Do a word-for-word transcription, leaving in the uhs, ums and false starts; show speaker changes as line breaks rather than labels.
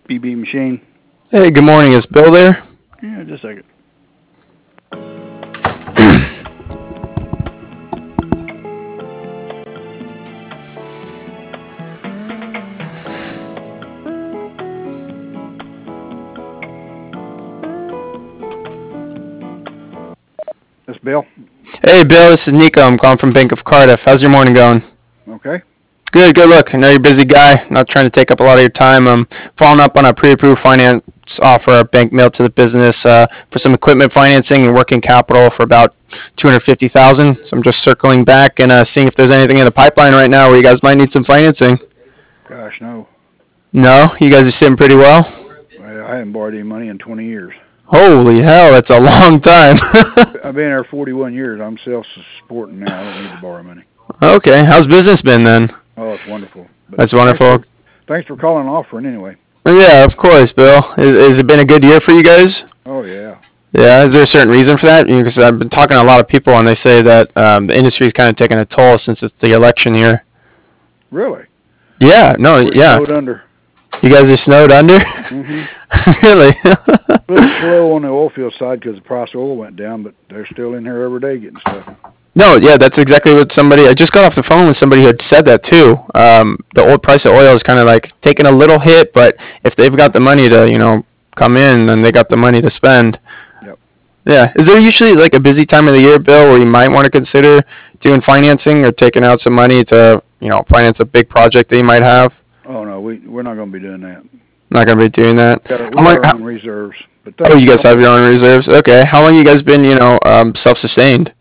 B B Machine.
Hey, good morning. Is Bill there?
Yeah, just a second. This Bill.
Hey, Bill. This is Nico. I'm calling from Bank of Cardiff. How's your morning going?
Okay.
Good, good. Look, I know you're a busy guy. Not trying to take up a lot of your time. I'm following up on a pre-approved finance offer our bank mailed to the business uh, for some equipment financing and working capital for about two hundred fifty thousand dollars. So I'm just circling back and uh, seeing if there's anything in the pipeline right now where you guys might need some financing.
Gosh, no.
No? You guys are sitting pretty well?
I haven't borrowed any money in twenty years.
Holy hell, that's a long time.
I've been here forty-one years. I'm self-supporting now. I don't need to borrow money.
Okay. How's business been then?
Oh, it's wonderful. But
That's wonderful.
Thanks for, thanks for calling and offering anyway.
Yeah, of course, Bill. Is, has it been a good year for you guys?
Oh, yeah.
Yeah, is there a certain reason for that? Because I've been talking to a lot of people, and they say that um, the industry's kind of taken a toll since it's the election year.
Really?
Yeah, no,
We're
yeah.
snowed under.
You guys are snowed under?
Mm-hmm.
Really?
A little slow on the oil field side because the price of oil went down, but they're still in here every day getting stuff.
No, yeah, that's exactly what somebody, I just got off the phone with somebody who had said that too. Um, the old price of oil is kind of like taking a little hit, but if they've got the money to, you know, come in, then they got the money to spend.
Yep.
Yeah. Is there usually like a busy time of the year, Bill, where you might want to consider doing financing or taking out some money to, you know, finance a big project that you might have?
Oh, no, we, we're not going to be doing that.
Not going to be doing that?
We got, we
How long,
got our own reserves. But
oh, you guys have your own reserves? Okay. How long you guys been, you know, um, self-sustained?